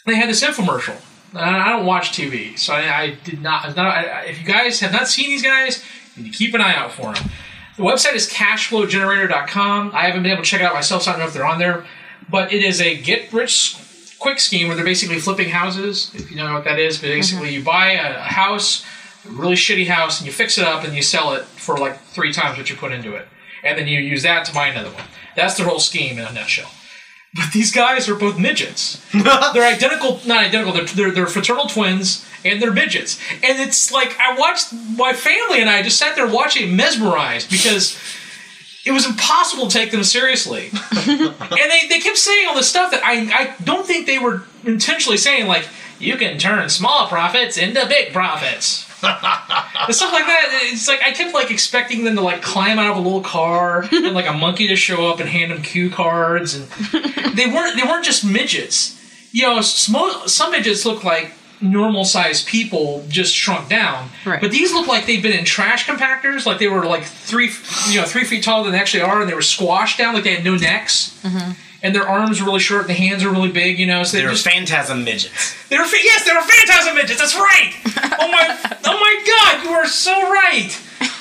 they had this infomercial. I don't watch TV, so I did not. If you guys have not seen these guys, you need to keep an eye out for them. The website is cashflowgenerator.com. I haven't been able to check it out myself, so I don't know if they're on there. But it is a get-rich-quick scheme where they're basically flipping houses, if you know what that is. Basically, you buy a house, a really shitty house, and you fix it up, and you sell it for like 3 times what you put into it. And then you use that to buy another one. That's their whole scheme in a nutshell. But these guys are both midgets. They're identical, not identical, they're fraternal twins, and they're midgets. And it's like, I watched, my family and I just sat there watching, mesmerized, because it was impossible to take them seriously. And they kept saying all this stuff that I don't think they were intentionally saying, like, you can turn small profits into big profits. And stuff like that. It's like I kept like expecting them to like climb out of a little car and like a monkey to show up and hand them cue cards, and they weren't just midgets. You know, some midgets look like normal sized people just shrunk down, right. But these look like they've been in trash compactors, like they were like 3 feet taller than they actually are, and they were squashed down like they had no necks. Mm-hmm. And their arms are really short, and the hands are really big, you know. So they're phantasm midgets. They were phantasm midgets. That's right. Oh my God, you are so right.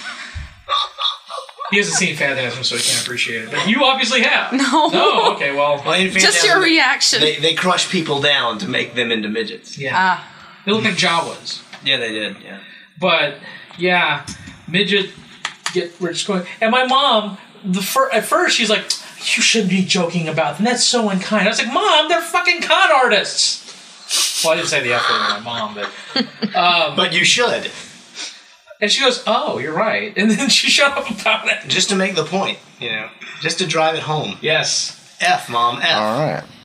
He hasn't seen Phantasm, so he can't appreciate it. But you obviously have. No. Okay. Well, in Phantasm, just your reaction. They crush people down to make them into midgets. Yeah. They look like Jawas. Yeah, they did. Yeah. But yeah, midget get rich going. And my mom, at first, she's like, you shouldn't be joking about them. That's so unkind. I was like, Mom, they're fucking con artists. Well, I didn't say the F word to my mom, but... but you should. And she goes, oh, you're right. And then she shut up about it. Just to make the point, you know. Just to drive it home. Yes. F, Mom, F. All right.